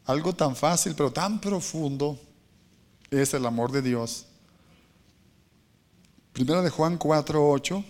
Algo tan fácil, pero tan profundo es el amor de Dios. Primera de Juan 4:8.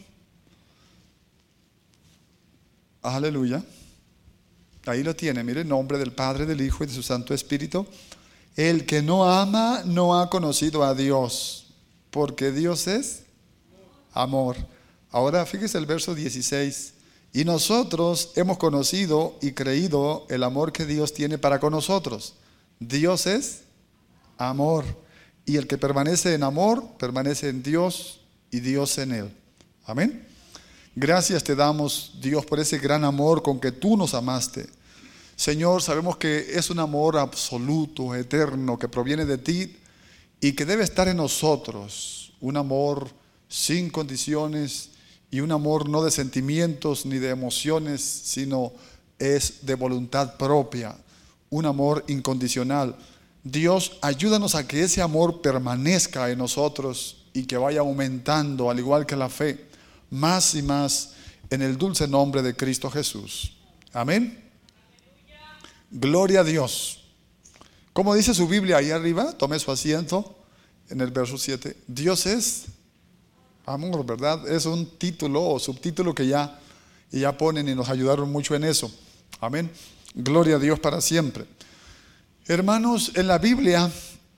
Aleluya. Ahí lo tiene, mire, en nombre del Padre, del Hijo y de su Santo Espíritu. El que no ama no ha conocido a Dios, porque Dios es amor. Ahora fíjese el verso 16. Y nosotros hemos conocido y creído el amor que Dios tiene para con nosotros. Dios es amor. Y el que permanece en amor, permanece en Dios y Dios en él. Amén. Gracias te damos, Dios, por ese gran amor con que tú nos amaste. Señor, sabemos que es un amor absoluto, eterno, que proviene de ti y que debe estar en nosotros. Un amor sin condiciones y un amor no de sentimientos ni de emociones, sino es de voluntad propia. Un amor incondicional. Dios, ayúdanos a que ese amor permanezca en nosotros y que vaya aumentando, al igual que la fe, más y más en el dulce nombre de Cristo Jesús. Amén. Gloria a Dios. Como dice su Biblia ahí arriba, tome su asiento en el verso 7. Dios es amor, ¿verdad? Es un título o subtítulo que ya ponen y nos ayudaron mucho en eso. Amén. Gloria a Dios para siempre. Hermanos, en la Biblia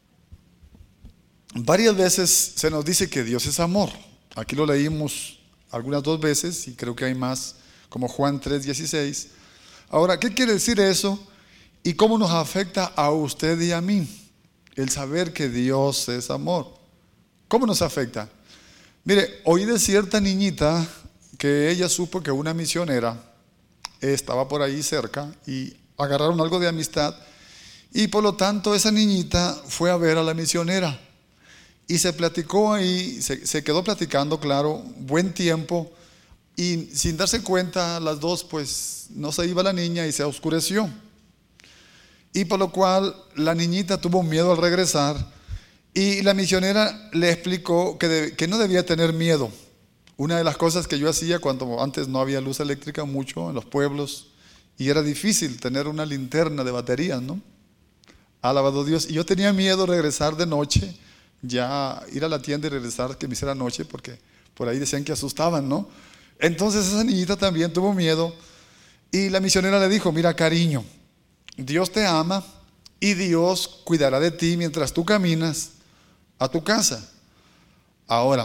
varias veces se nos dice que Dios es amor. Aquí lo leímos algunas 2 veces y creo que hay más, como Juan 3:16. Ahora, ¿qué quiere decir eso? ¿Y cómo nos afecta a usted y a mí el saber que Dios es amor? ¿Cómo nos afecta? Mire, oí de cierta niñita que ella supo que una misionera estaba por ahí cerca y agarraron algo de amistad y por lo tanto esa niñita fue a ver a la misionera y se platicó ahí, se quedó platicando, claro, buen tiempo y sin darse cuenta las dos pues no se iba la niña y se oscureció y por lo cual la niñita tuvo miedo al regresar y la misionera le explicó que no debía tener miedo. Una de las cosas que yo hacía cuando antes no había luz eléctrica mucho en los pueblos y era difícil tener una linterna de baterías, ¿no? Alabado Dios. Y yo tenía miedo de regresar de noche, ya ir a la tienda y regresar que me hiciera noche, porque por ahí decían que asustaban, ¿no? Entonces esa niñita también tuvo miedo y la misionera le dijo, mira cariño, Dios te ama y Dios cuidará de ti mientras tú caminas a tu casa. Ahora,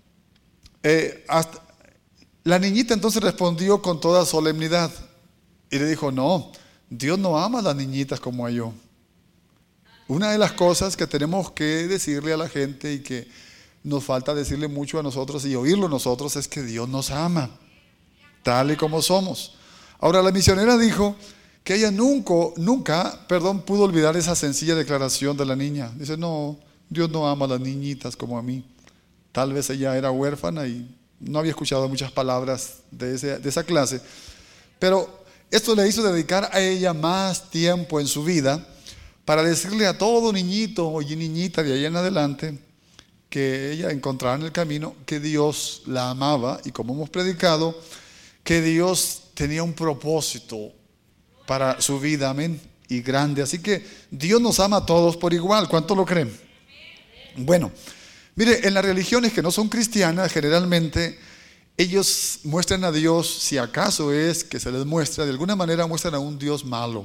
la niñita entonces respondió con toda solemnidad y le dijo, no, Dios no ama a las niñitas como a yo. Una de las cosas que tenemos que decirle a la gente y que nos falta decirle mucho a nosotros y oírlo nosotros es que Dios nos ama, tal y como somos. Ahora la misionera dijo que ella nunca pudo olvidar esa sencilla declaración de la niña. Dice, no, Dios no ama a las niñitas como a mí. Tal vez ella era huérfana y no había escuchado muchas palabras de esa clase. Pero esto le hizo dedicar a ella más tiempo en su vida para decirle a todo niñito y niñita de ahí en adelante que ella encontrara en el camino que Dios la amaba y como hemos predicado, que Dios tenía un propósito para su vida, amén, y grande. Así que Dios nos ama a todos por igual. ¿Cuánto lo creen? Bueno, mire, en las religiones que no son cristianas, generalmente ellos muestran a Dios, si acaso es que se les muestra, de alguna manera muestran a un Dios malo.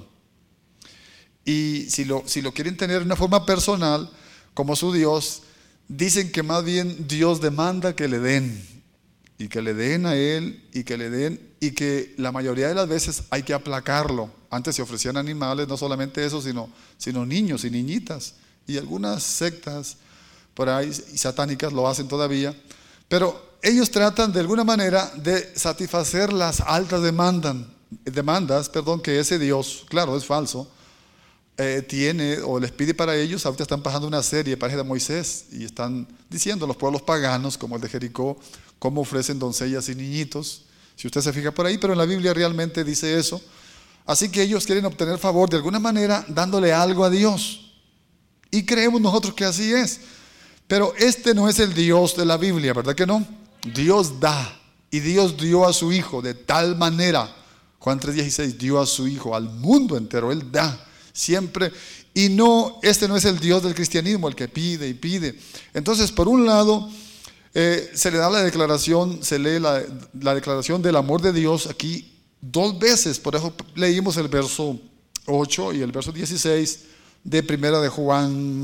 Y si lo quieren tener de una forma personal, como su Dios, dicen que más bien Dios demanda que le den. Y que le den a Él, y que le den, y que la mayoría de las veces hay que aplacarlo. Antes se ofrecían animales, no solamente eso, sino niños y niñitas. Y algunas sectas por ahí y satánicas lo hacen todavía. Pero ellos tratan de alguna manera de satisfacer las altas demandas que ese Dios, claro, es falso, tiene o les pide para ellos. Ahorita están pasando una serie, parece de Moisés, y están diciendo los pueblos paganos, como el de Jericó, cómo ofrecen doncellas y niñitos. Si usted se fija por ahí, pero en la Biblia realmente dice eso. Así que ellos quieren obtener favor de alguna manera dándole algo a Dios. Y creemos nosotros que así es. Pero este no es el Dios de la Biblia, ¿verdad que no? Dios da. Y Dios dio a su Hijo de tal manera. Juan 3:16, dio a su Hijo al mundo entero. Él da. siempre. Y no, este no es el Dios del cristianismo, el que pide y pide. Entonces, por un lado, se le da la declaración, se lee la declaración del amor de Dios aquí 2 veces. Por eso leímos el verso 8 y el verso 16 de Primera de Juan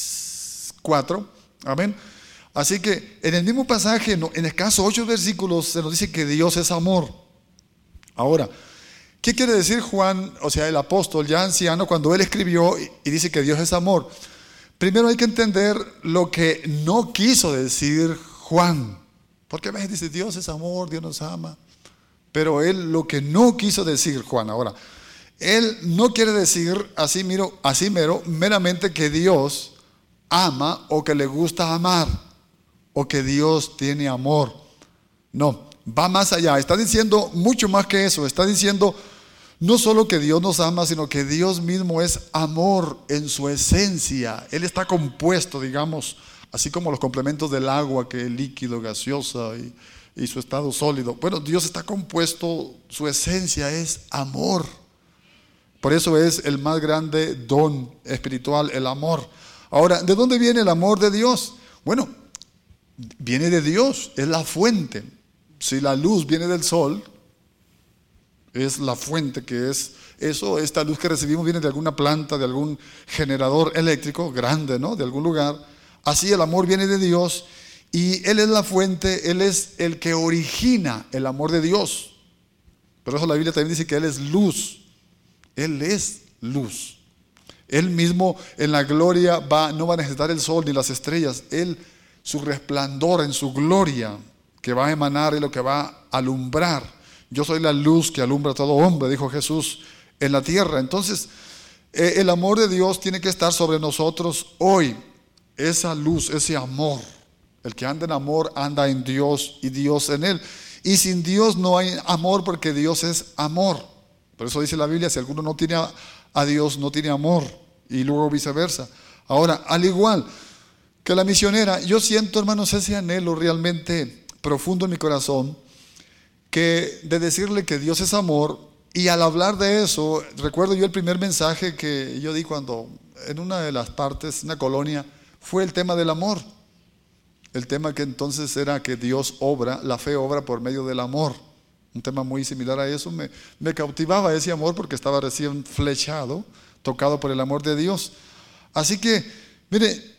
4. Amén. Así que en el mismo pasaje, en escasos 8 versículos, se nos dice que Dios es amor. Ahora, ¿qué quiere decir Juan, o sea, el apóstol ya anciano, cuando él escribió y dice que Dios es amor? Primero hay que entender lo que no quiso decir Juan. Porque a veces dice, Dios es amor, Dios nos ama. Pero él lo que no quiso decir Juan, ahora, él no quiere decir así mero, meramente que Dios ama o que le gusta amar o que Dios tiene amor. No, va más allá, está diciendo mucho más que eso, está diciendo no solo que Dios nos ama, sino que Dios mismo es amor en su esencia. Él está compuesto, digamos, así como los complementos del agua, que es líquido, gaseosa y su estado sólido. Bueno, Dios está compuesto, su esencia es amor. Por eso es el más grande don espiritual, el amor. Ahora, ¿de dónde viene el amor de Dios? Bueno, viene de Dios, es la fuente. Si la luz viene del sol, es la fuente que es eso. Esta luz que recibimos viene de alguna planta, de algún generador eléctrico grande, ¿no? De algún lugar. Así el amor viene de Dios y Él es la fuente, Él es el que origina el amor de Dios. Por eso la Biblia también dice que Él es luz. Él es luz. Él mismo en la gloria no va a necesitar el sol ni las estrellas. Él, su resplandor en su gloria que va a emanar y lo que va a alumbrar. Yo soy la luz que alumbra a todo hombre, dijo Jesús en la tierra. Entonces, el amor de Dios tiene que estar sobre nosotros hoy. Esa luz, ese amor. El que anda en amor, anda en Dios y Dios en él. Y sin Dios no hay amor porque Dios es amor. Por eso dice la Biblia, si alguno no tiene a Dios, no tiene amor. Y luego viceversa. Ahora, al igual que la misionera, yo siento, hermanos, ese anhelo realmente profundo en mi corazón, que de decirle que Dios es amor. Y al hablar de eso, recuerdo yo el primer mensaje que yo di cuando en una de las partes, una colonia, fue el tema del amor. El tema que entonces era que Dios obra, la fe obra por medio del amor. Un tema muy similar a eso. Me cautivaba ese amor porque estaba recién flechado, tocado por el amor de Dios. Así que, mire,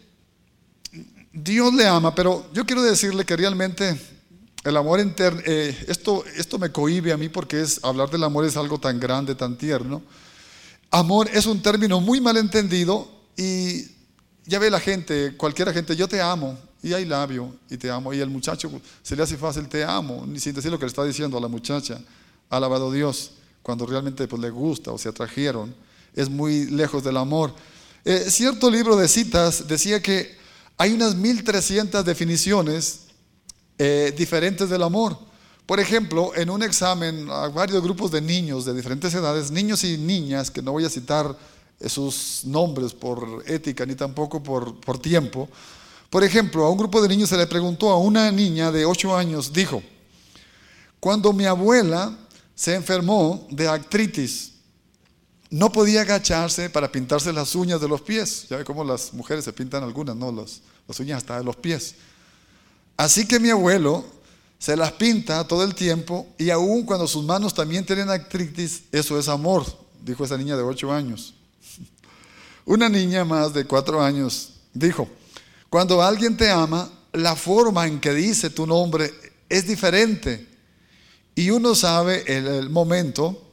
Dios le ama, pero yo quiero decirle que realmente el amor interno, esto me cohíbe a mí porque hablar del amor es algo tan grande, tan tierno. Amor es un término muy mal entendido y ya ve la gente, cualquier gente, yo te amo, y hay labio, y te amo, y el muchacho se le hace fácil, te amo, ni sin decir lo que le está diciendo a la muchacha, ha alabado Dios, cuando realmente pues, le gusta o se atrajeron, es muy lejos del amor. Cierto libro de citas decía que hay unas 1300 definiciones diferentes del amor. Por ejemplo, en un examen a varios grupos de niños de diferentes edades, niños y niñas, que no voy a citar sus nombres por ética ni tampoco por tiempo. Por ejemplo, a un grupo de niños se le preguntó, a una niña de 8 años, dijo: cuando mi abuela se enfermó de artritis, no podía agacharse para pintarse las uñas de los pies. Ya ve cómo las mujeres se pintan algunas, ¿no? Las uñas hasta de los pies. Así que mi abuelo se las pinta todo el tiempo, y aún cuando sus manos también tienen artritis, eso es amor, dijo esa niña de 8 años. Una niña más de 4 años dijo: cuando alguien te ama, la forma en que dice tu nombre es diferente, y uno sabe el momento,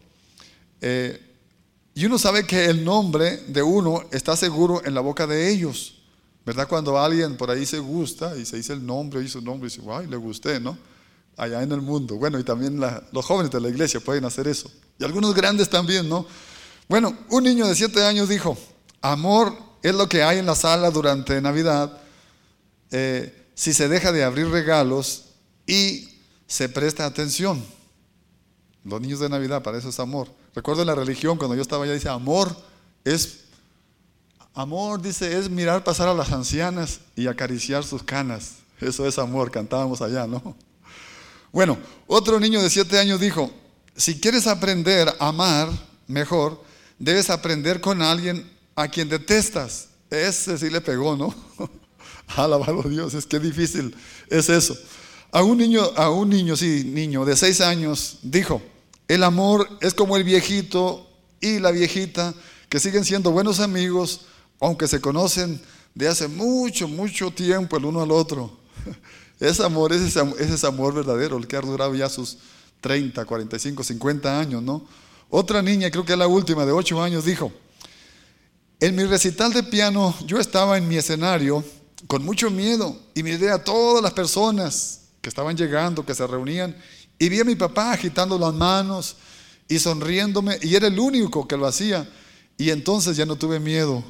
y uno sabe que el nombre de uno está seguro en la boca de ellos, ¿verdad? Cuando alguien por ahí se gusta y se dice el nombre y su nombre, y dice, ¡ay, le gusté!, ¿no? Allá en el mundo. Bueno, y también los jóvenes de la iglesia pueden hacer eso, y algunos grandes también, ¿no? Bueno, un niño de 7 años dijo: amor es lo que hay en la sala durante Navidad, si se deja de abrir regalos y se presta atención. Los niños de Navidad, para eso es amor. Recuerdo en la religión, cuando yo estaba allá, dice amor, dice, es mirar pasar a las ancianas y acariciar sus canas. Eso es amor, cantábamos allá, ¿no? Bueno, otro niño de 7 años dijo: si quieres aprender a amar mejor, debes aprender con alguien a quien detestas. Ese sí le pegó, ¿no? Alabado Dios, es que difícil es eso. A un niño de 6 años dijo: el amor es como el viejito y la viejita que siguen siendo buenos amigos, aunque se conocen de hace mucho, mucho tiempo el uno al otro. Ese amor es ese amor verdadero, el que ha durado ya sus 30, 45, 50 años, ¿no? Otra niña, creo que es la última, de 8 años, dijo: en mi recital de piano, yo estaba en mi escenario con mucho miedo y miré a todas las personas que estaban llegando, que se reunían, y vi a mi papá agitando las manos y sonriéndome, y era el único que lo hacía, y entonces ya no tuve miedo.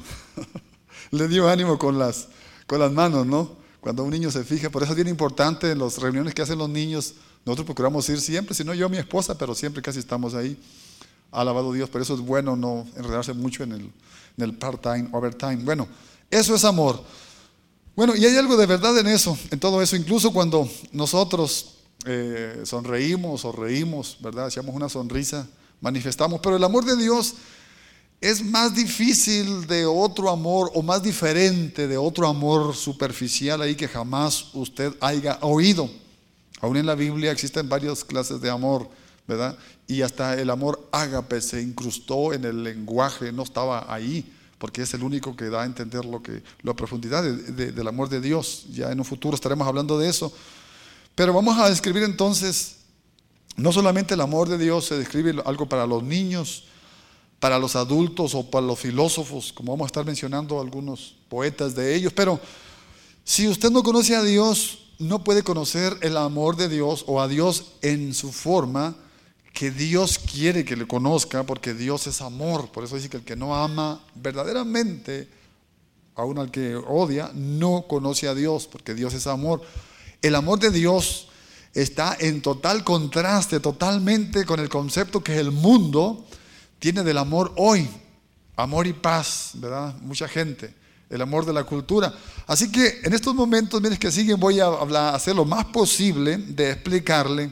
Le dio ánimo con las manos, ¿no? Cuando un niño se fija, por eso es bien importante en las reuniones que hacen los niños, nosotros procuramos ir siempre, si no yo a mi esposa, pero siempre casi estamos ahí. Alabado Dios, por eso es bueno no enredarse mucho en el part-time, overtime. Bueno, eso es amor. Bueno, y hay algo de verdad en eso, en todo eso, incluso cuando nosotros sonreímos o reímos, ¿verdad? Echamos una sonrisa, manifestamos, pero el amor de Dios es más difícil de otro amor, o más diferente de otro amor superficial ahí que jamás usted haya oído. Aún en la Biblia existen varias clases de amor, ¿verdad? Y hasta el amor ágape se incrustó en el lenguaje, no estaba ahí, porque es el único que da a entender la profundidad del amor de Dios. Ya en un futuro estaremos hablando de eso. Pero vamos a describir entonces, no solamente el amor de Dios, se describe algo para los niños, para los adultos o para los filósofos, como vamos a estar mencionando algunos poetas de ellos. Pero si usted no conoce a Dios, no puede conocer el amor de Dios o a Dios en su forma que Dios quiere que le conozca, porque Dios es amor. Por eso dice que el que no ama verdaderamente, aun al que odia, no conoce a Dios, porque Dios es amor. El amor de Dios está en total contraste, totalmente con el concepto que el mundo tiene del amor hoy. Amor y paz, ¿verdad? Mucha gente, el amor de la cultura. Así que en estos momentos, miren que siguen, voy a hacer lo más posible de explicarle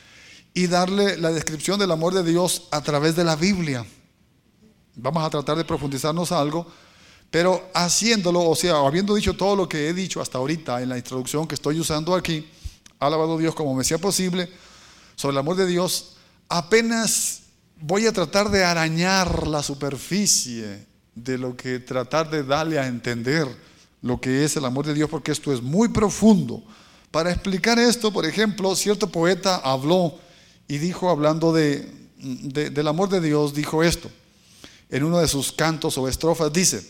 y darle la descripción del amor de Dios a través de la Biblia. Vamos a tratar de profundizarnos algo, pero haciéndolo, o sea, habiendo dicho todo lo que he dicho hasta ahorita en la introducción que estoy usando aquí, alabado Dios, como me sea posible, sobre el amor de Dios, apenas voy a tratar de arañar la superficie de lo que tratar de darle a entender lo que es el amor de Dios, porque esto es muy profundo. Para explicar esto, por ejemplo, cierto poeta habló y dijo, hablando del amor de Dios, dijo esto en uno de sus cantos o estrofas, dice: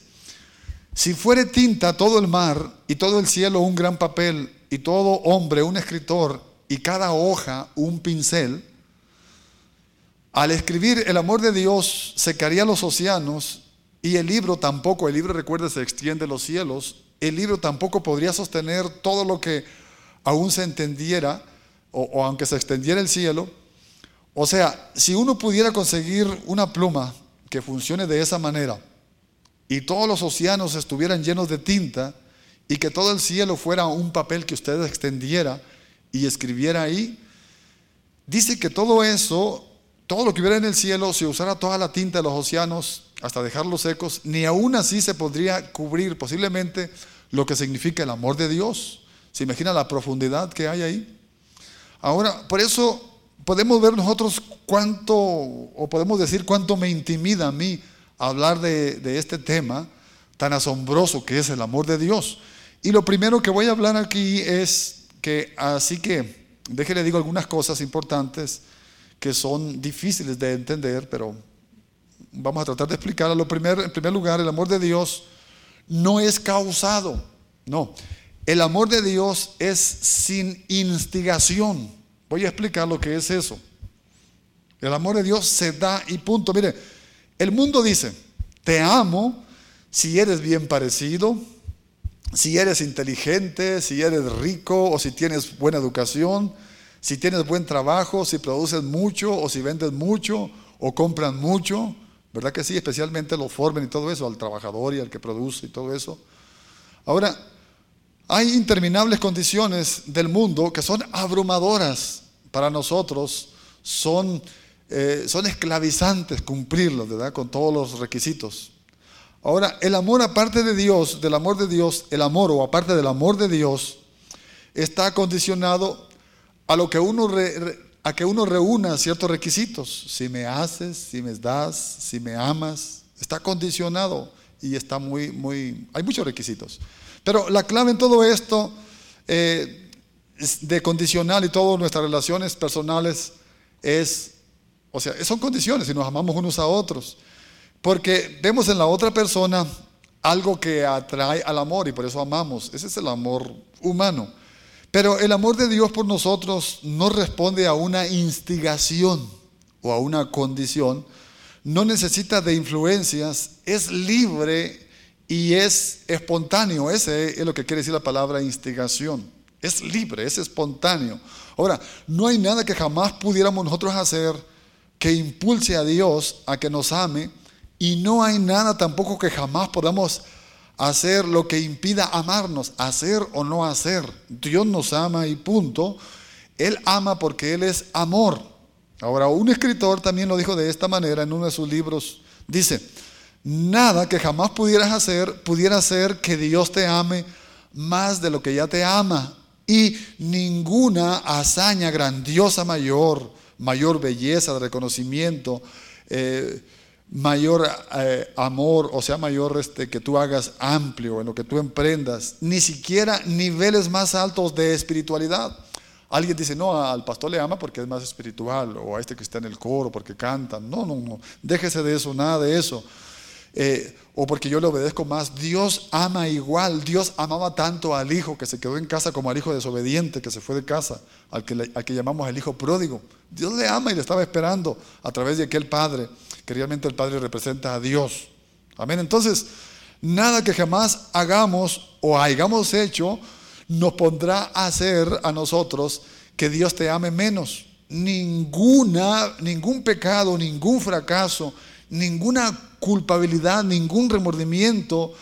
si fuere tinta todo el mar y todo el cielo un gran papel y todo hombre un escritor y cada hoja un pincel, al escribir el amor de Dios secaría los océanos, y el libro tampoco, el libro, recuerda, se extiende los cielos, el libro tampoco podría sostener todo lo que aún se entendiera o aunque se extendiera el cielo. O sea, si uno pudiera conseguir una pluma que funcione de esa manera y todos los océanos estuvieran llenos de tinta y que todo el cielo fuera un papel que usted extendiera y escribiera ahí, dice que todo eso, todo lo que hubiera en el cielo, si usara toda la tinta de los océanos hasta dejarlos secos, ni aún así se podría cubrir posiblemente lo que significa el amor de Dios. ¿Se imagina la profundidad que hay ahí? Ahora, por eso podemos ver nosotros cuánto, o podemos decir cuánto me intimida a mí hablar de este tema tan asombroso que es el amor de Dios. Y lo primero que voy a hablar aquí es que, así que déjele digo algunas cosas importantes que son difíciles de entender, pero vamos a tratar de explicarlo. En primer lugar, el amor de Dios no es causado, no. El amor de Dios es sin instigación. Voy a explicar lo que es eso. El amor de Dios se da y punto. Mire, el mundo dice: te amo si eres bien parecido, si eres inteligente, si eres rico o si tienes buena educación, si tienes buen trabajo, si produces mucho o si vendes mucho o compran mucho. ¿Verdad que sí? Especialmente los formen y todo eso, al trabajador y al que produce y todo eso. Ahora, hay interminables condiciones del mundo que son abrumadoras para nosotros, son son esclavizantes cumplirlos, ¿verdad? Con todos los requisitos. Ahora, el amor aparte de Dios, del amor de Dios, el amor o aparte del amor de Dios, está condicionado a lo que a que uno reúna ciertos requisitos. Si me haces, si me das, si me amas, está condicionado y está hay muchos requisitos. Pero la clave en todo esto, de condicional y todas nuestras relaciones personales son condiciones y nos amamos unos a otros. Porque vemos en la otra persona algo que atrae al amor y por eso amamos. Ese es el amor humano. Pero el amor de Dios por nosotros no responde a una instigación o a una condición. No necesita de influencias, es libre y es espontáneo. Ese es lo que quiere decir la palabra instigación. Es libre, es espontáneo. Ahora, no hay nada que jamás pudiéramos nosotros hacer que impulse a Dios a que nos ame, y no hay nada tampoco que jamás podamos hacer lo que impida amarnos, hacer o no hacer. Dios nos ama y punto. Él ama porque Él es amor. Ahora, un escritor también lo dijo de esta manera en uno de sus libros. Dice, nada que jamás pudieras hacer pudiera hacer que Dios te ame más de lo que ya te ama. Y ninguna hazaña grandiosa mayor belleza de reconocimiento, mayor amor, o sea, mayor que tú hagas amplio en lo que tú emprendas, ni siquiera niveles más altos de espiritualidad. Alguien dice, no, al pastor le ama porque es más espiritual, o a este que está en el coro porque cantan. No, déjese de eso, nada de eso. O porque yo le obedezco más. Dios ama igual. Dios amaba tanto al hijo que se quedó en casa como al hijo desobediente que se fue de casa, al que llamamos el hijo pródigo. Dios le ama y le estaba esperando a través de aquel padre, que realmente el padre representa a Dios. Amén. Entonces, nada que jamás hagamos o hayamos hecho nos pondrá a hacer a nosotros que Dios te ame menos. Ningún pecado, ningún fracaso, ninguna culpabilidad, ningún remordimiento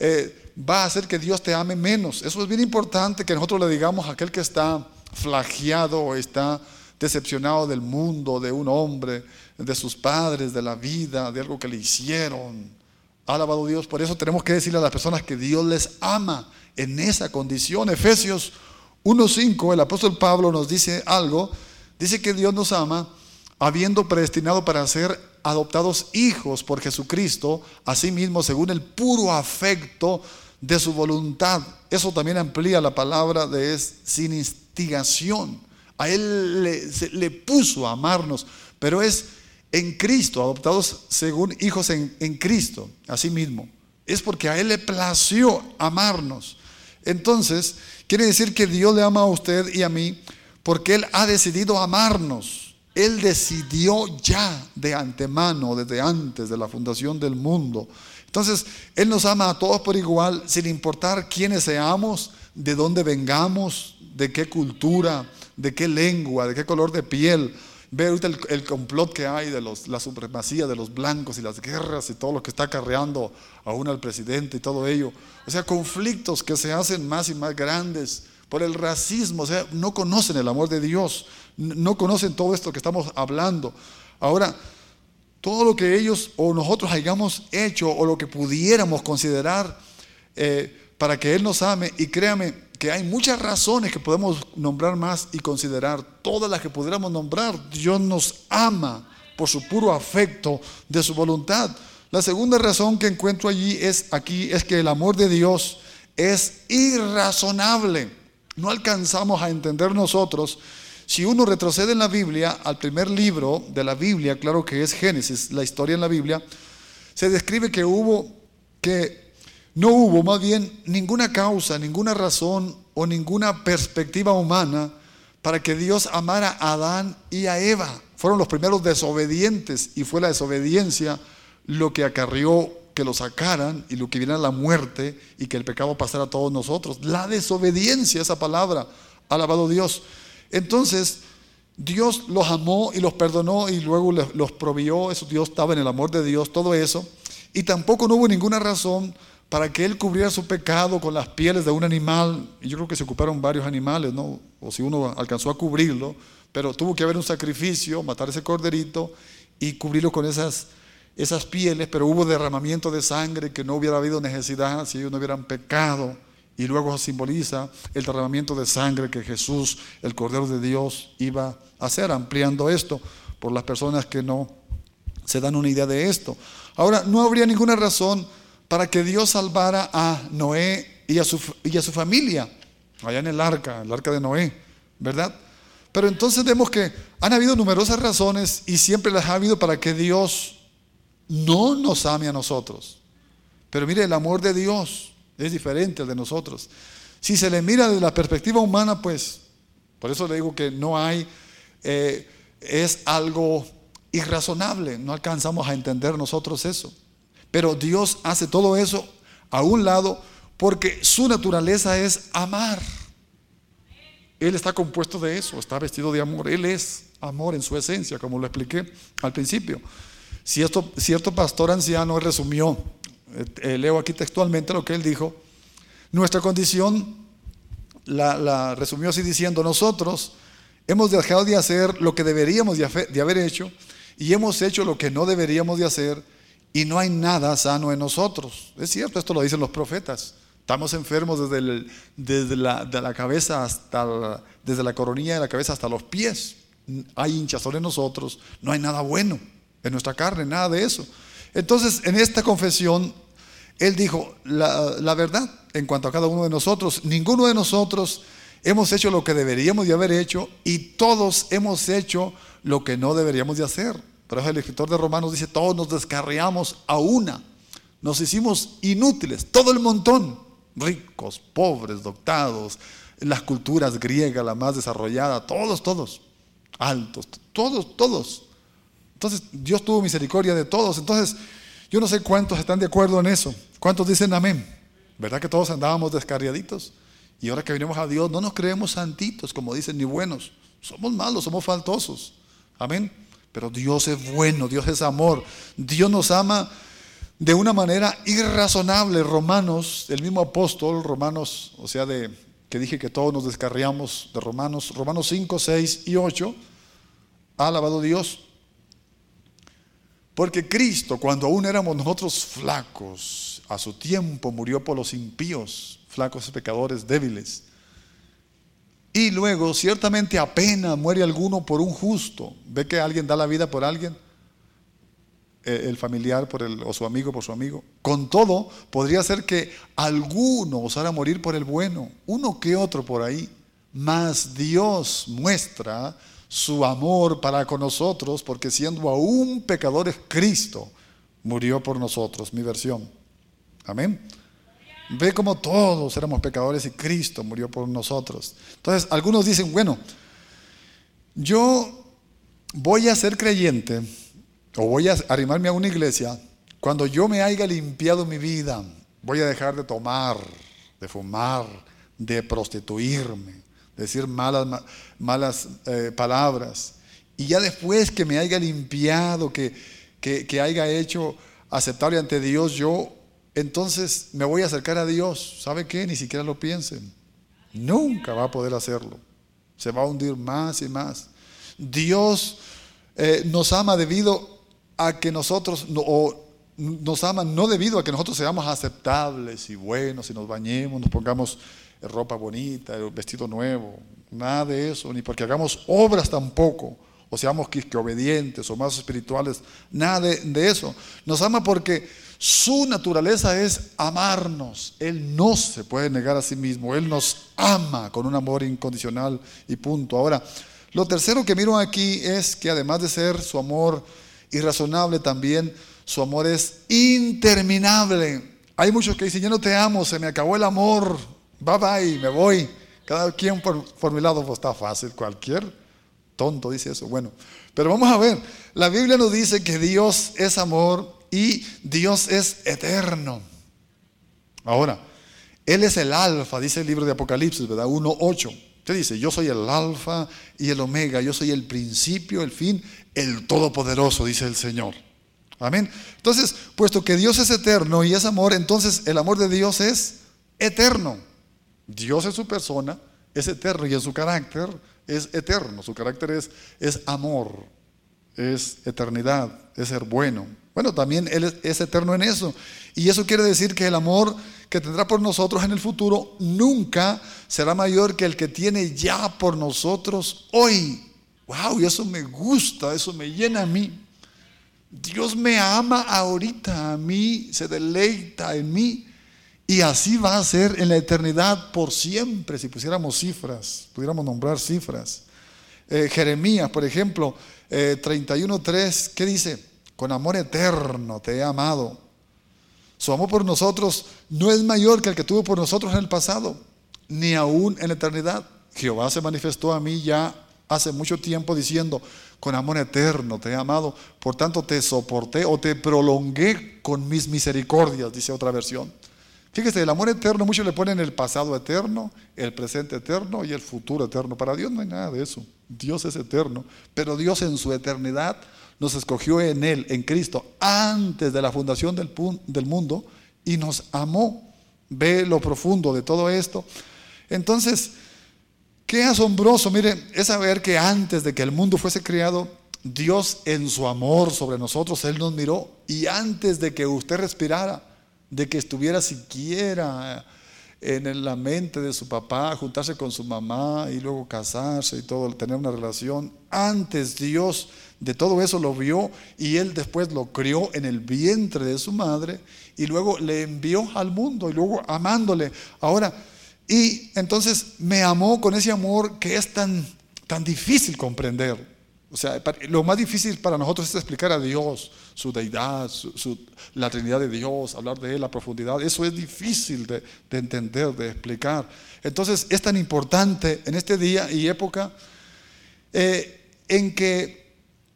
va a hacer que Dios te ame menos. Eso es bien importante que nosotros le digamos a aquel que está flageado o está decepcionado del mundo, de un hombre, de sus padres, de la vida, de algo que le hicieron. Alabado Dios. Por eso tenemos que decirle a las personas que Dios les ama en esa condición. Efesios 1:5, el apóstol Pablo nos dice algo. Dice que Dios nos ama habiendo predestinado para ser adoptados hijos por Jesucristo, asimismo según el puro afecto de su voluntad. Eso también amplía la palabra de sin instigación. A Él le puso a amarnos, pero es en Cristo, adoptados según hijos en Cristo, asimismo. Es porque a Él le plació amarnos. Entonces, quiere decir que Dios le ama a usted y a mí porque Él ha decidido amarnos. Él decidió ya de antemano, desde antes de la fundación del mundo. Entonces, Él nos ama a todos por igual, sin importar quiénes seamos, de dónde vengamos, de qué cultura, de qué lengua, de qué color de piel. Ve ahorita el complot que hay de la supremacía de los blancos y las guerras y todo lo que está acarreando aún al presidente y todo ello. O sea, conflictos que se hacen más y más grandes por el racismo. O sea, no conocen el amor de Dios. No conocen todo esto que estamos hablando. Ahora, todo lo que ellos o nosotros hayamos hecho o lo que pudiéramos considerar para que Él nos ame, y créame que hay muchas razones que podemos nombrar más y considerar, todas las que pudiéramos nombrar. Dios nos ama por su puro afecto de su voluntad. La segunda razón que encuentro es que el amor de Dios es irrazonable. No alcanzamos a entender nosotros. Si uno retrocede en la Biblia, al primer libro de la Biblia, claro que es Génesis, la historia en la Biblia, se describe que no hubo más bien ninguna causa, ninguna razón o ninguna perspectiva humana para que Dios amara a Adán y a Eva. Fueron los primeros desobedientes y fue la desobediencia lo que acarrió que lo sacaran y lo que viniera la muerte y que el pecado pasara a todos nosotros. La desobediencia, esa palabra, alabado Dios. Entonces, Dios los amó y los perdonó y luego los proveyó. Eso, Dios estaba en el amor de Dios, todo eso. Y tampoco no hubo ninguna razón para que Él cubriera su pecado con las pieles de un animal. Y yo creo que se ocuparon varios animales, ¿no? O si uno alcanzó a cubrirlo, pero tuvo que haber un sacrificio, matar ese corderito y cubrirlo con esas pieles, pero hubo derramamiento de sangre que no hubiera habido necesidad si ellos no hubieran pecado. Y luego simboliza el derramamiento de sangre que Jesús, el Cordero de Dios, iba a hacer, ampliando esto por las personas que no se dan una idea de esto. Ahora, no habría ninguna razón para que Dios salvara a Noé y a su familia, allá en el arca de Noé, ¿verdad? Pero entonces vemos que han habido numerosas razones y siempre las ha habido para que Dios no nos ame a nosotros. Pero mire, el amor de Dios es diferente al de nosotros. Si se le mira desde la perspectiva humana, pues, por eso le digo que no hay, es algo irrazonable, no alcanzamos a entender nosotros eso. Pero Dios hace todo eso a un lado porque su naturaleza es amar. Él está compuesto de eso, está vestido de amor. Él es amor en su esencia, como lo expliqué al principio. Cierto pastor anciano resumió, leo aquí textualmente lo que él dijo. Nuestra condición la resumió así diciendo: nosotros hemos dejado de hacer lo que deberíamos de haber hecho y hemos hecho lo que no deberíamos de hacer, y no hay nada sano en nosotros. Es cierto, esto lo dicen los profetas. Estamos enfermos desde la cabeza desde la coronilla de la cabeza hasta los pies. Hay hinchazón en nosotros, no hay nada bueno en nuestra carne, nada de eso. Entonces, en esta confesión, él dijo la verdad en cuanto a cada uno de nosotros. Ninguno de nosotros hemos hecho lo que deberíamos de haber hecho, y todos hemos hecho lo que no deberíamos de hacer. Por eso el escritor de Romanos dice: todos nos descarriamos a una, nos hicimos inútiles, todo el montón, ricos, pobres, dotados, las culturas griegas, la más desarrollada, todos, altos, todos. Entonces Dios tuvo misericordia de todos. Entonces yo no sé cuántos están de acuerdo en eso, cuántos dicen amén. ¿Verdad que todos andábamos descarriaditos? Y ahora que venimos a Dios no nos creemos santitos, como dicen, ni buenos. Somos malos, somos faltosos. Amén. Pero Dios es bueno, Dios es amor. Dios nos ama de una manera irrazonable. Romanos, el mismo apóstol, Romanos, o sea, que dije que todos nos descarriamos de Romanos 5, 6 y 8. Ha alabado Dios. Porque Cristo, cuando aún éramos nosotros flacos, a su tiempo murió por los impíos, flacos pecadores débiles. Y luego, ciertamente apenas muere alguno por un justo. ¿Ve que alguien da la vida por alguien? El familiar o su amigo por su amigo. Con todo, podría ser que alguno osara morir por el bueno, uno que otro por ahí. Mas Dios muestra su amor para con nosotros, porque siendo aún pecadores, Cristo murió por nosotros. Mi versión. Amén. Ve como todos éramos pecadores y Cristo murió por nosotros. Entonces algunos dicen: bueno, yo voy a ser creyente o voy a arrimarme a una iglesia cuando yo me haya limpiado mi vida. Voy a dejar de tomar, de fumar, de prostituirme, de decir malas palabras. Y ya después que me haya limpiado, que haya hecho aceptable ante Dios, entonces me voy a acercar a Dios. ¿Sabe qué? Ni siquiera lo piensen. Nunca va a poder hacerlo. Se va a hundir más y más. Dios nos ama debido a que nosotros, nos ama no debido a que nosotros seamos aceptables y buenos y nos bañemos, nos pongamos ropa bonita, vestido nuevo. Nada de eso. Ni porque hagamos obras tampoco, o seamos que obedientes o más espirituales. Nada de eso. Nos ama porque su naturaleza es amarnos. Él no se puede negar a sí mismo. Él nos ama con un amor incondicional y punto. Ahora, lo tercero que miro aquí es que además de ser su amor irrazonable, también su amor es interminable. Hay muchos que dicen: yo no te amo, se me acabó el amor, bye bye, me voy. Cada quien por mi lado. Pues está fácil, cualquier tonto dice eso. Bueno, pero vamos a ver. La Biblia nos dice que Dios es amor y Dios es eterno. Ahora, Él es el alfa, dice el libro de Apocalipsis, ¿verdad? 1:8. Usted dice: yo soy el alfa y el omega, yo soy el principio, el fin, el todopoderoso, dice el Señor. Amén. Entonces, puesto que Dios es eterno y es amor, entonces el amor de Dios es eterno. Dios en su persona es eterno y en su carácter es eterno, su carácter es amor, es eternidad, es ser bueno. Bueno, también Él es eterno en eso. Y eso quiere decir que el amor que tendrá por nosotros en el futuro nunca será mayor que el que tiene ya por nosotros hoy. ¡Wow! Y eso me gusta, eso me llena a mí. Dios me ama ahorita, a mí, se deleita en mí. Y así va a ser en la eternidad por siempre, si pusiéramos cifras, pudiéramos nombrar cifras. Jeremías, por ejemplo, 31:3, ¿qué dice? Con amor eterno te he amado. Su amor por nosotros no es mayor que el que tuvo por nosotros en el pasado, ni aún en la eternidad. Jehová se manifestó a mí ya hace mucho tiempo diciendo, con amor eterno te he amado, por tanto te soporté o te prolongué con mis misericordias, dice otra versión. Fíjese, el amor eterno, muchos le ponen el pasado eterno, el presente eterno y el futuro eterno. Para Dios no hay nada de eso. Dios es eterno, pero Dios en su eternidad nos escogió en Él, en Cristo, antes de la fundación del mundo y nos amó. Ve lo profundo de todo esto. Entonces, qué asombroso, mire, es saber que antes de que el mundo fuese creado, Dios en su amor sobre nosotros, Él nos miró, y antes de que usted respirara, de que estuviera siquiera en la mente de su papá, juntarse con su mamá y luego casarse y todo, tener una relación, antes Dios de todo eso lo vio y Él después lo crió en el vientre de su madre y luego le envió al mundo y luego amándole. Ahora, y entonces me amó con ese amor que es tan difícil comprender. O sea, lo más difícil para nosotros es explicar a Dios, su deidad, la Trinidad de Dios, hablar de Él, la profundidad. Eso es difícil de entender, de explicar. Entonces es tan importante en este día y época en que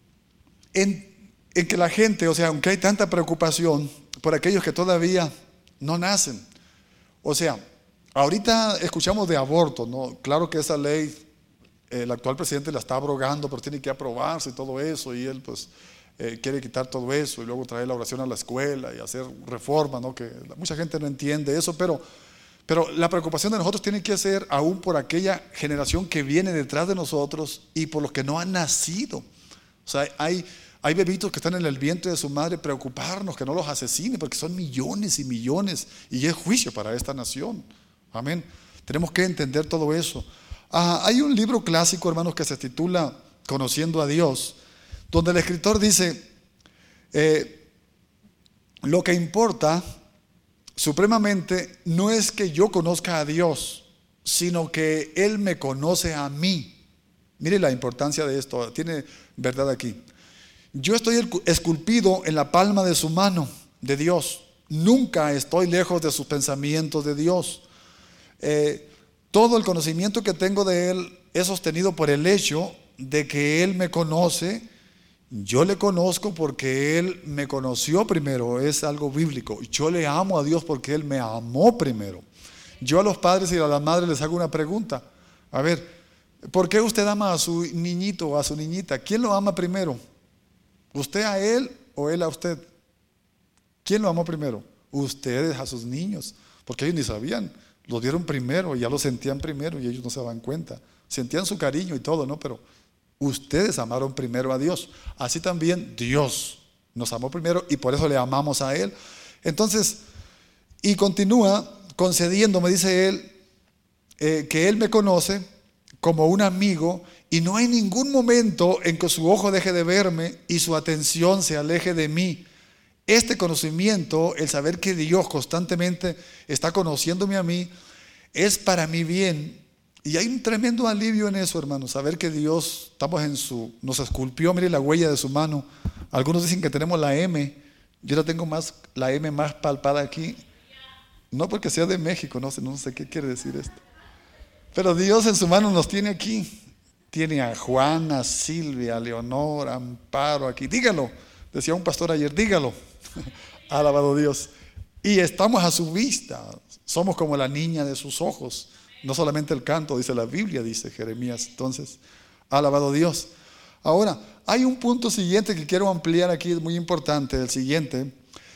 la gente, o sea, aunque hay tanta preocupación por aquellos que todavía no nacen. O sea, ahorita escuchamos de aborto, ¿no? Claro que esa ley el actual presidente la está abrogando, pero tiene que aprobarse y todo eso, y él pues quiere quitar todo eso y luego traer la oración a la escuela y hacer reforma, ¿no? Que mucha gente no entiende eso, pero la preocupación de nosotros tiene que ser aún por aquella generación que viene detrás de nosotros y por los que no han nacido. O sea, hay bebitos que están en el vientre de su madre, preocuparnos que no los asesine, porque son millones y millones y es juicio para esta nación. Amén. Tenemos que entender todo eso. Hay un libro clásico, hermanos, que se titula Conociendo a Dios, donde el escritor dice, lo que importa supremamente no es que yo conozca a Dios, sino que Él me conoce a mí. Mire la importancia de esto, tiene verdad aquí. Yo estoy esculpido en la palma de su mano, de Dios. Nunca estoy lejos de sus pensamientos de Dios. Todo el conocimiento que tengo de Él es sostenido por el hecho de que Él me conoce. Yo le conozco porque Él me conoció primero, es algo bíblico. Yo le amo a Dios porque Él me amó primero. Yo a los padres y a las madres les hago una pregunta. A ver, ¿por qué usted ama a su niñito o a su niñita? ¿Quién lo ama primero? ¿Usted a él o él a usted? ¿Quién lo amó primero? Ustedes a sus niños, porque ellos ni sabían. Lo dieron primero, ya lo sentían primero y ellos no se daban cuenta. Sentían su cariño y todo, ¿no? Pero ustedes amaron primero a Dios. Así también Dios nos amó primero y por eso le amamos a Él. Entonces, y continúa concediendo, me dice Él, que Él me conoce como un amigo y no hay ningún momento en que su ojo deje de verme y su atención se aleje de mí. Este conocimiento, el saber que Dios constantemente está conociéndome a mí, es para mi bien. Y hay un tremendo alivio en eso, hermanos. Saber que Dios, nos esculpió, mire la huella de su mano. Algunos dicen que tenemos la M. Yo la tengo la M más palpada aquí. No porque sea de México, no sé qué quiere decir esto. Pero Dios en su mano nos tiene aquí. Tiene a Juana, Silvia, a Leonor, a Amparo aquí. Dígalo. Decía un pastor ayer, dígalo. Alabado Dios. Y estamos a su vista. Somos como la niña de sus ojos. No solamente el canto, dice la Biblia, dice Jeremías. Entonces, alabado Dios. Ahora, hay un punto siguiente que quiero ampliar aquí, es muy importante. El siguiente,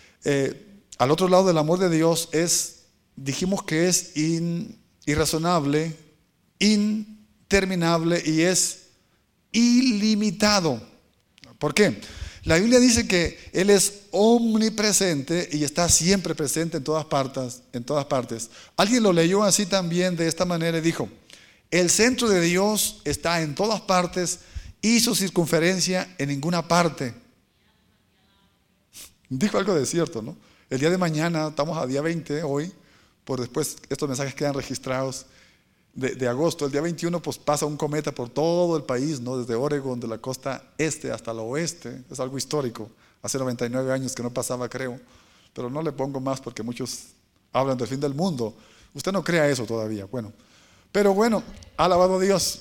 al otro lado del amor de Dios dijimos que es irrazonable, interminable y es ilimitado. ¿Por qué? La Biblia dice que Él es omnipresente y está siempre presente en todas partes, en todas partes. Alguien lo leyó así también, de esta manera, y dijo: el centro de Dios está en todas partes y su circunferencia en ninguna parte. Dijo algo de cierto, ¿no? El día de mañana, estamos a día 20 hoy, por después estos mensajes quedan registrados de agosto. El día 21 pues pasa un cometa por todo el país, ¿no? Desde Oregon, de la costa este hasta el oeste. Es algo histórico. Hace 99 años que no pasaba, creo. Pero no le pongo más porque muchos hablan del fin del mundo. Usted no crea eso todavía. Bueno, pero bueno, alabado Dios.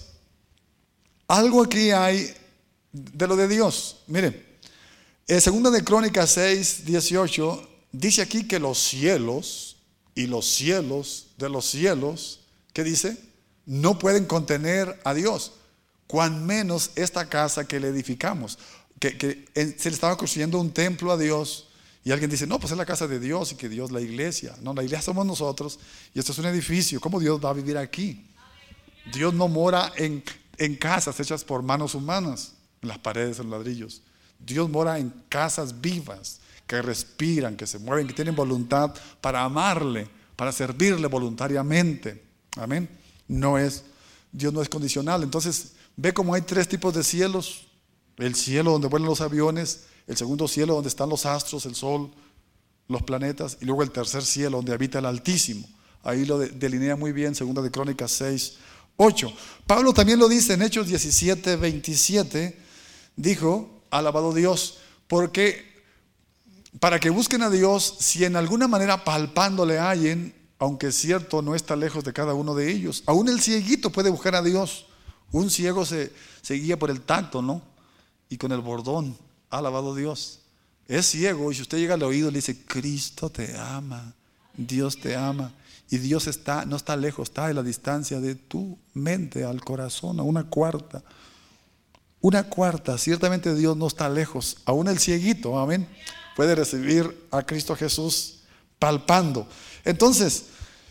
Algo aquí hay de lo de Dios. Mire, en 2 de Crónicas 6, 18, dice aquí que los cielos y los cielos de los cielos, ¿qué dice? No pueden contener a Dios. Cuán menos esta casa que le edificamos. Se le estaba construyendo un templo a Dios. Y alguien dice: no, pues es la casa de Dios y que Dios la iglesia. No, la iglesia somos nosotros y esto es un edificio. ¿Cómo Dios va a vivir aquí? Dios no mora en casas hechas por manos humanas, en las paredes, en los ladrillos. Dios mora en casas vivas, que respiran, que se mueven, que tienen voluntad para amarle, para servirle voluntariamente. Amén. Dios no es condicional. Entonces, ve cómo hay 3 tipos de cielos: el cielo donde vuelan los aviones, el segundo cielo donde están los astros, el sol, los planetas, y luego el tercer cielo donde habita el Altísimo. Ahí lo delinea muy bien 2 de Crónicas 6, 8. Pablo también lo dice en Hechos 17, 27. Dijo: alabado Dios, porque para que busquen a Dios, si en alguna manera palpándole hallen, aunque es cierto, no está lejos de cada uno de ellos. Aún el cieguito puede buscar a Dios. Un ciego se guía por el tacto, ¿no? Y con el bordón. Alabado Dios. Es ciego y si usted llega al oído le dice: Cristo te ama, Dios te ama. Y Dios no está lejos, está en la distancia de tu mente al corazón, a una cuarta. Una cuarta, ciertamente Dios no está lejos. Aún el cieguito, amén, puede recibir a Cristo Jesús palpando. Entonces,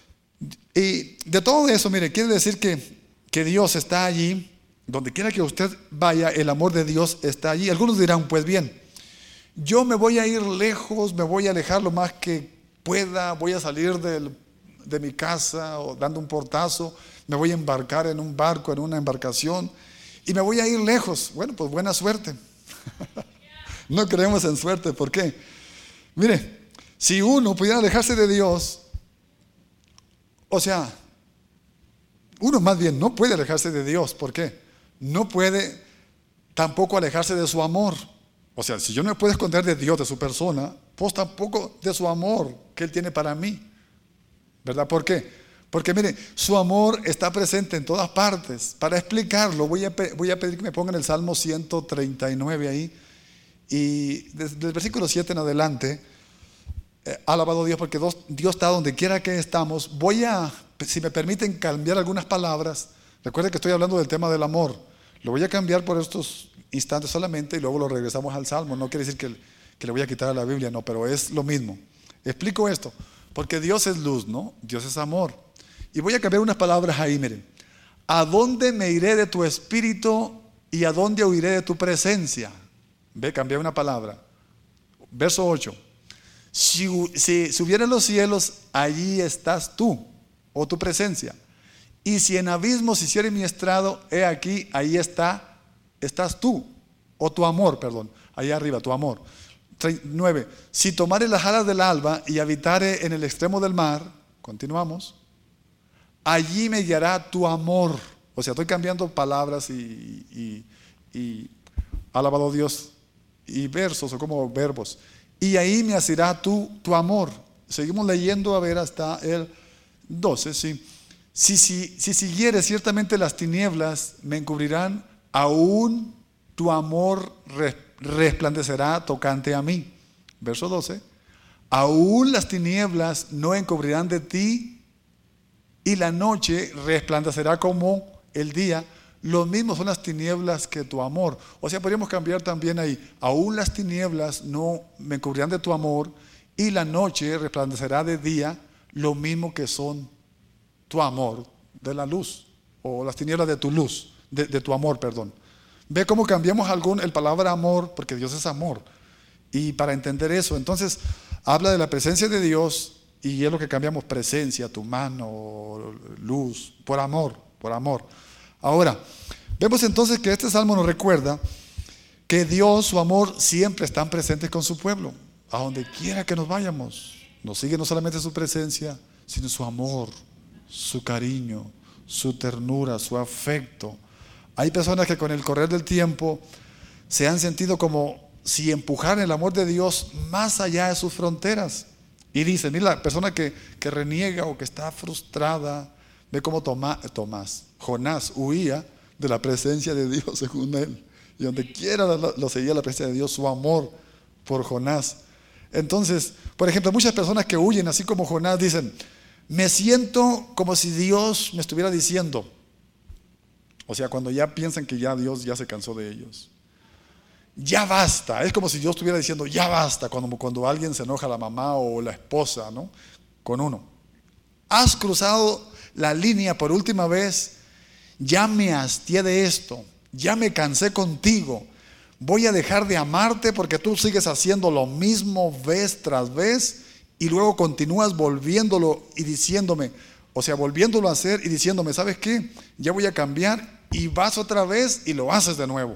y de todo eso, mire, quiere decir que Dios está allí. Donde quiera que usted vaya, el amor de Dios está allí. Algunos dirán: pues bien, yo me voy a ir lejos, me voy a alejar lo más que pueda, voy a salir de mi casa o dando un portazo, me voy a embarcar en un barco, en una embarcación y me voy a ir lejos. Bueno, pues buena suerte. No creemos en suerte. ¿Por qué? Mire, si uno pudiera alejarse de Dios, o sea, uno más bien no puede alejarse de Dios. ¿Por qué? No puede tampoco alejarse de su amor. O sea, si yo no me puedo esconder de Dios, de su persona, pues tampoco de su amor que Él tiene para mí. ¿Verdad? ¿Por qué? Porque mire, su amor está presente en todas partes. Para explicarlo, voy a pedir que me pongan el Salmo 139 ahí. Y desde el versículo 7 en adelante, alabado Dios, porque Dios está donde quiera que estamos. Si me permiten cambiar algunas palabras. Recuerden que estoy hablando del tema del amor. Lo voy a cambiar por estos instantes solamente y luego lo regresamos al Salmo. No quiere decir que le voy a quitar a la Biblia, no, pero es lo mismo. Explico esto, porque Dios es luz, ¿no? Dios es amor. Y voy a cambiar unas palabras ahí, miren. ¿A dónde me iré de tu espíritu y a dónde huiré de tu presencia? Ve, cambié una palabra. Verso 8. Si subiera en los cielos, allí estás tú, o tu presencia. Y si en abismos hiciere mi estrado, he aquí, ahí estás tú, o tu amor, perdón, ahí arriba, tu amor. 9. Si tomare las alas del alba y habitare en el extremo del mar, continuamos, allí me guiará tu amor. O sea, estoy cambiando palabras y alabado Dios, y versos, o como verbos. Y ahí me asirá tu amor. Seguimos leyendo a ver hasta el 12, sí. Si siguieres, ciertamente las tinieblas me encubrirán, aún tu amor resplandecerá tocante a mí. Verso 12. Aún las tinieblas no encubrirán de ti, y la noche resplandecerá como el día. Lo mismo son las tinieblas que tu amor. O sea, podríamos cambiar también ahí. Aún las tinieblas no me encubrirán de tu amor, y la noche resplandecerá de día. Lo mismo que son tu amor de la luz. o las tinieblas de tu luz, de tu amor, perdón. Ve cómo cambiamos el palabra amor, porque Dios es amor. Y para entender eso, entonces habla de la presencia de Dios y es lo que cambiamos, presencia, tu mano, luz, por amor, por amor. Ahora, vemos entonces que este salmo nos recuerda que Dios, su amor, siempre están presentes con su pueblo, a donde quiera que nos vayamos. Nos sigue no solamente su presencia, sino su amor, su cariño, su ternura, su afecto. Hay personas que con el correr del tiempo se han sentido como si empujaran el amor de Dios más allá de sus fronteras. Y dicen, mira, la persona que reniega o que está frustrada, ve cómo Jonás huía de la presencia de Dios según él. Y donde quiera lo seguía la presencia de Dios, su amor por Jonás. Entonces, por ejemplo, muchas personas que huyen, así como Jonás, dicen, me siento como si Dios me estuviera diciendo. O sea, cuando ya piensan que ya Dios ya se cansó de ellos. Ya basta, es como si Dios estuviera diciendo, ya basta, cuando alguien se enoja, la mamá o la esposa, ¿no? Con uno. Has cruzado la línea por última vez, ya me hastié de esto, ya me cansé contigo, voy a dejar de amarte porque tú sigues haciendo lo mismo vez tras vez y luego continúas volviéndolo y diciéndome, o sea, volviéndolo a hacer y diciéndome, ¿sabes qué? Ya voy a cambiar y vas otra vez y lo haces de nuevo.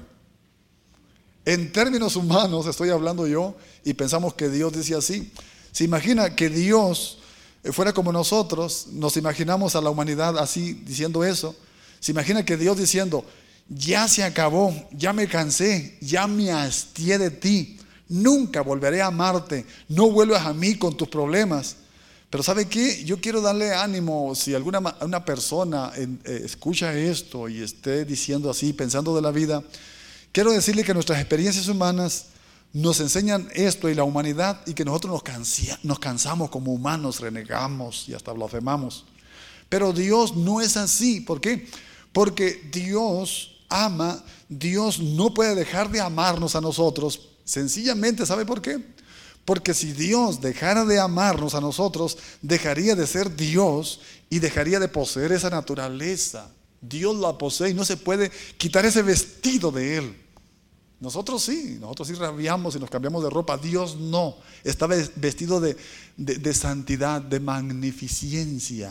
En términos humanos estoy hablando yo y pensamos que Dios dice así. Se imagina que Dios fuera como nosotros, nos imaginamos a la humanidad así diciendo eso. Se imagina que Dios diciendo, ya se acabó, ya me cansé, ya me hastié de ti, nunca volveré a amarte, no vuelvas a mí con tus problemas. Pero ¿sabe qué? Yo quiero darle ánimo, si una persona escucha esto y esté diciendo así, pensando de la vida, quiero decirle que nuestras experiencias humanas nos enseñan esto y la humanidad y que nosotros nos cansamos como humanos, renegamos y hasta blasfemamos. Pero Dios no es así. ¿Por qué? Porque Dios ama, Dios no puede dejar de amarnos a nosotros. Sencillamente, ¿sabe por qué? Porque si Dios dejara de amarnos a nosotros, dejaría de ser Dios y dejaría de poseer esa naturaleza. Dios la posee y no se puede quitar ese vestido de Él. Nosotros sí rabiamos y nos cambiamos de ropa. Dios no, está vestido de santidad, de magnificencia.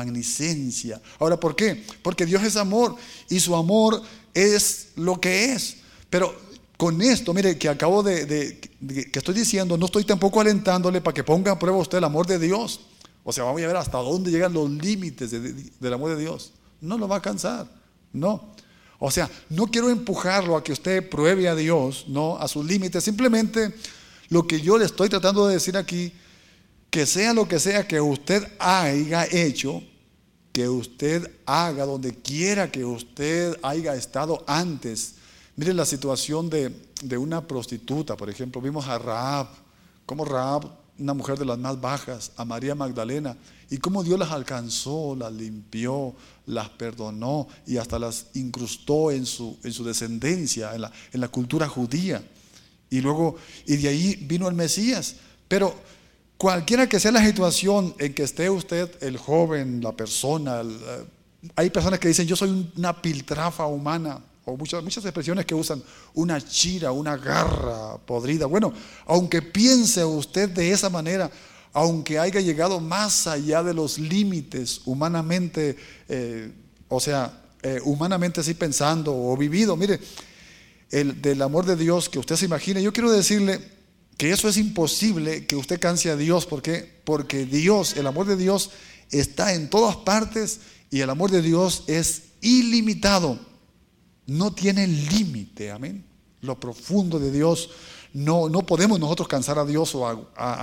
Ahora, ¿por qué? Porque Dios es amor y su amor es lo que es. Pero con esto, mire, que acabo que estoy diciendo, no estoy tampoco alentándole para que ponga a prueba usted el amor de Dios. O sea, vamos a ver hasta dónde llegan los límites del amor de Dios. No lo va a alcanzar, no. O sea, no quiero empujarlo a que usted pruebe a Dios, no, a sus límites. Simplemente lo que yo le estoy tratando de decir aquí, que sea lo que sea que usted haya hecho, que usted haga donde quiera que usted haya estado antes. Mire la situación de una prostituta, por ejemplo. Vimos a Rahab, como Rahab, una mujer de las más bajas, a María Magdalena, y cómo Dios las alcanzó, las limpió, las perdonó y hasta las incrustó en su descendencia, en la cultura judía. Y de ahí vino el Mesías. Pero cualquiera que sea la situación en que esté usted, el joven, la persona, hay personas que dicen, yo soy una piltrafa humana, o muchas expresiones que usan, una chira, una garra podrida. Bueno, aunque piense usted de esa manera, aunque haya llegado más allá de los límites humanamente, humanamente así pensando o vivido, mire, del amor de Dios que usted se imagine, yo quiero decirle que eso es imposible que usted canse a Dios. ¿Por qué? Porque Dios, el amor de Dios está en todas partes y el amor de Dios es ilimitado. No tiene límite, amén. Lo profundo de Dios, no podemos nosotros cansar a Dios o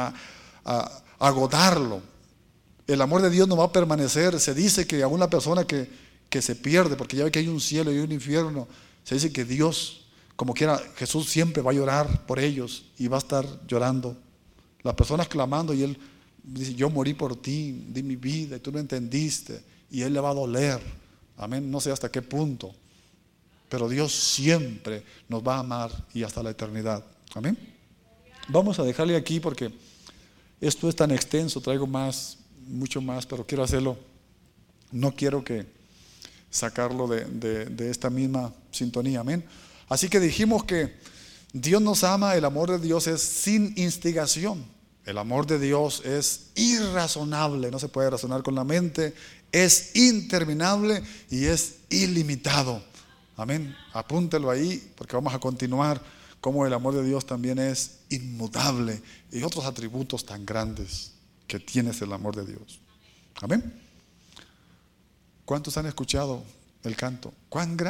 agotarlo. El amor de Dios no va a permanecer. Se dice que aún la persona que se pierde, porque ya ve que hay un cielo y un infierno, se dice que Dios, como quiera, Jesús siempre va a llorar por ellos y va a estar llorando. Las personas clamando y Él dice, yo morí por ti, di mi vida y tú no entendiste, y Él le va a doler, amén. No sé hasta qué punto, pero Dios siempre nos va a amar y hasta la eternidad, amén. Vamos a dejarle aquí porque esto es tan extenso, traigo mucho más, pero quiero hacerlo. No quiero que sacarlo de esta misma sintonía. Amén. Así que dijimos que Dios nos ama, el amor de Dios es sin instigación. El amor de Dios es irrazonable, no se puede razonar con la mente, es interminable y es ilimitado. Amén. Apúntelo ahí porque vamos a continuar cómo el amor de Dios también es inmutable y otros atributos tan grandes que tiene el amor de Dios. Amén. ¿Cuántos han escuchado el canto? ¿Cuán grande